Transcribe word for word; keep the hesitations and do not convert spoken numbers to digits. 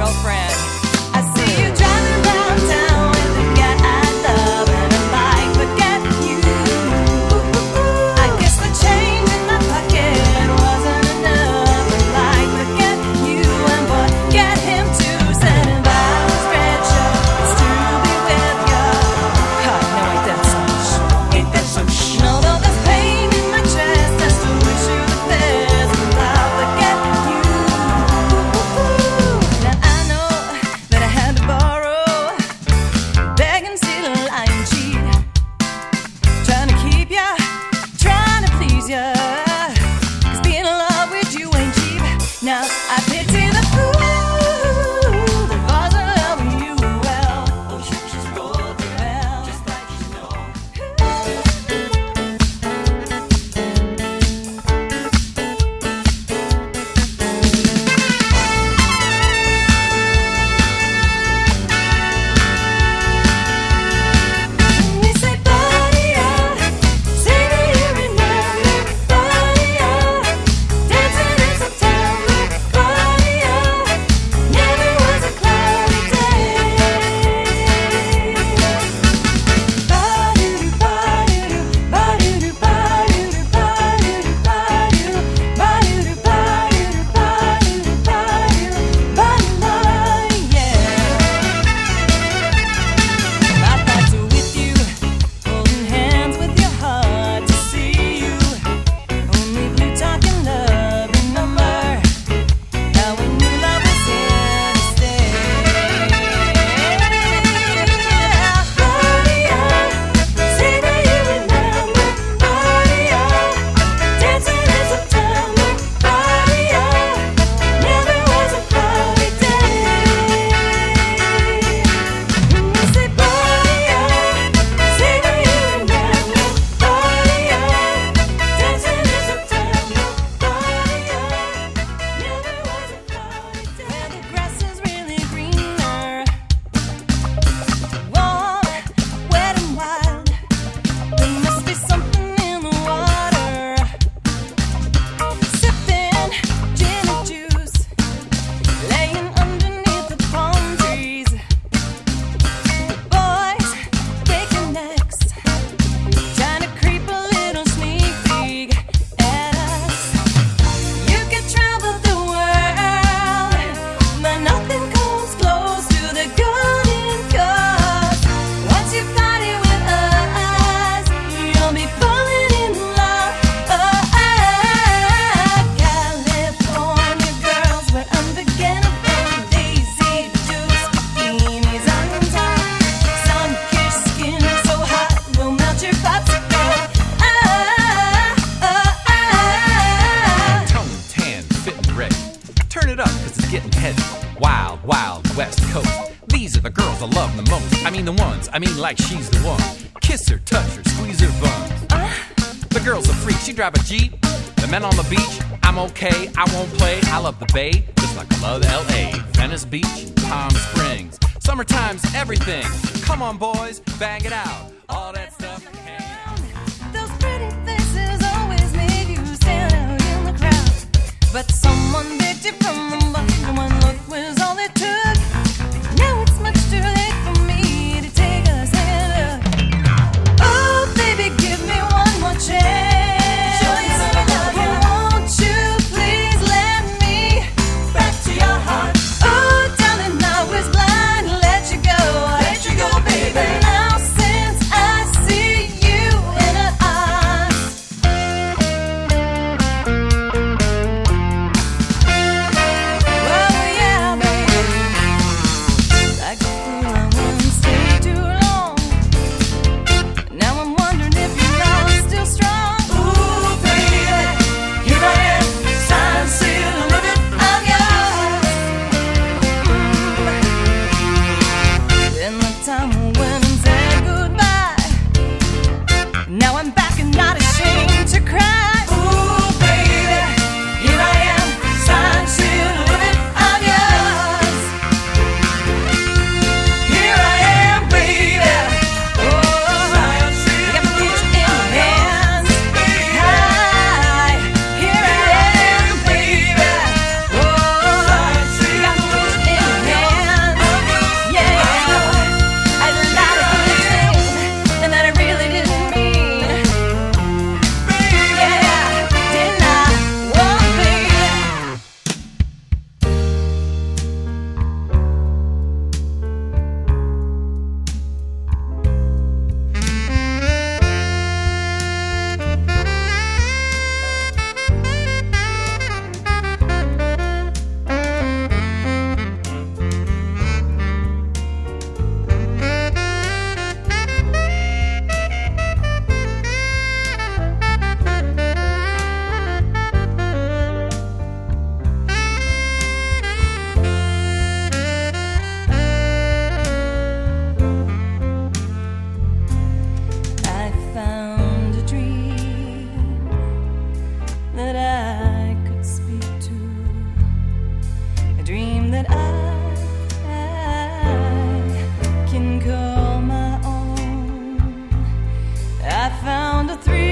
girlfriend. I see you driving around town with the guy I love, and I'm like, forget you. I guess the change in my pocket wasn't enough. I'm like, forget you and forget him too. Said if I was richer, it's to be with you. God, no, ain't that some sh- Ain't that some sh- And although there's pain in my chest, I still wish you the best. And I'll forget you. Now I know that I had to borrow, beg and steal, lie and cheat, trying to keep ya, trying to please ya. 'Cause being in love with you ain't cheap. Now I pity the fool that falls in love with you. Well, oh, she just rolled the well, just like you know. We say body up, say that you remember. Body up, dancing in September. Body up, never was a cloudy day. Body-doo, body-doo, body-doo, body-doo, body-doo, body-doo, body-doo, body-doo, body-doo, body-doo, body-doo, yeah. My thoughts are with you, holding hands with your heart to see you. Only blue talking love, remember how we knew love was here to stay. Body up, say that you remember. Body up, dancing in September. Body up, never was a cloudy day. We say body up, say that you remember. Body up, dancing in September. Body up, never was a cloudy day. Where the grass is really greener, warm, wet and wild. There must be something in the water. Sipping gin and juice, laying underneath the palm trees. Boys breaking necks, trying to creep a little sneak peek at us. You can travel the world, but nothing comes close to the golden coast. Once you've got it with us, you'll be falling in love. Oh, California girls were unforgettable. Daisy Dukes, bikinis on top, sun-kissed skin so hot will melt your popsicle. Ah, oh, ah. Tone, tan, fit and ready. Turn it up, cause it's getting heavy. Wild, wild West Coast. These are the girls I love the most. I mean the ones, I mean like she's the one. Kiss her, touch her, squeeze her buns. The girl's a freak, she drive a Jeep. The men on the beach, I'm okay, I won't play. I love the Bay, just like I love L A. Venice Beach, Palm Springs. Summertime's everything. Come on boys, bang it out. All that stuff, hang out. Those pretty faces always made you stand out in the crowd. But someone picked you from the bottom. One look was all it took. Now it's much too late for me to take a second look. Oh, baby, give me one more chance. Show you that I love you. Won't you please let me back to your heart? Oh, darling, I was blind. Let you go. Let you go, baby. Now since I see you in her eyes. Oh, yeah, baby. Like a fool, I wouldn't stay too long. Now I'm wondering if your love's still strong. Ooh, baby, here I am, signed, sealed, delivered, I'm yours. Mm. In the time we went and said goodbye, now I'm back and not ashamed to cry. Ooh, baby, here I am, signed, sealed, delivered, I'm yours. Here I am, baby. Oh, you got my future in your hands. Hi, here I am, baby. Oh, you got my future in your hands. three.